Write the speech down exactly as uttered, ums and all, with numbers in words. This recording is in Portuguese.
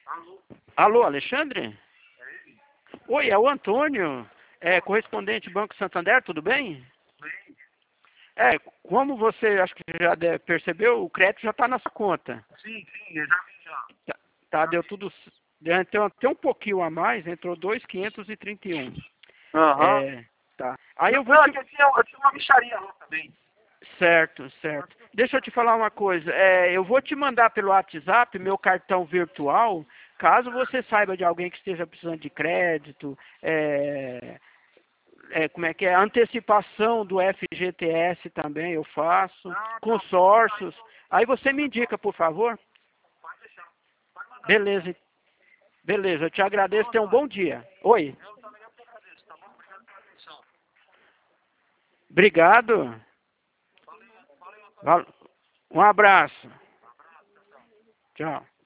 Alô? Alô, Alexandre? É ele? Oi, é o Antônio, é, correspondente Banco Santander, tudo bem? Bem? É, como você acho que já deve- percebeu, o crédito já está na sua conta. Sim, sim, eu já vi já. Tá, tá, Já deu vi. tudo. Deu até até um pouquinho a mais, entrou dois mil quinhentos e trinta e um. Aham. É, tá. Aí eu vou Não, é te. que eu tinha, eu tinha uma micharia lá também. Certo, certo. Deixa eu te falar uma coisa. É, eu vou te mandar pelo WhatsApp meu cartão virtual, caso você saiba de alguém que esteja precisando de crédito, é, é, como é que é? Antecipação do F G T S também eu faço, Ah, tá. consórcios. Aí você me indica, por favor. Pode deixar. Pode mandar sim. Beleza, beleza. Eu te agradeço. Ô, Tenha um Antônio, bom dia. Oi. eu também eu que agradeço, tá bom? Obrigado pela atenção. Obrigado. Valeu, valeu, Antônio. Val- Um abraço. Um abraço, tchau, tchau. Tchau.